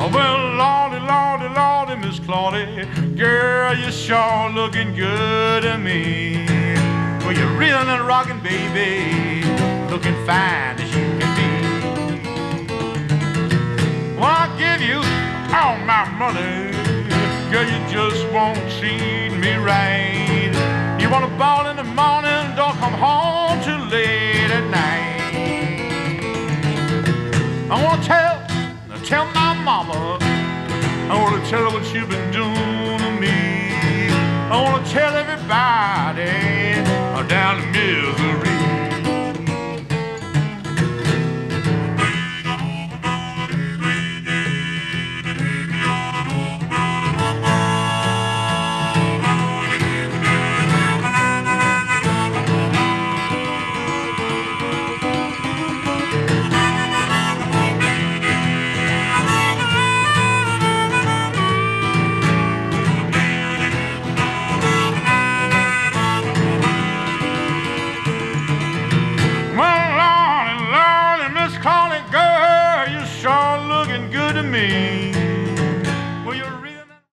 Well, Lordy, Lordy, Lordy, Miss Claudie, girl, you're sure looking good to me. Well, you're reeling and rocking, baby, looking fine as you can be. Well, I'll give you all my money, girl, you just won't treat me right. You want to ball in the morning, don't come home too late at night. I want to tell my mama, I want to tell her what you've been doing to me. I want to tell everybody down in Missouri. Lordy, Lordy, Miss Claudie, girl, you're sure looking good to me.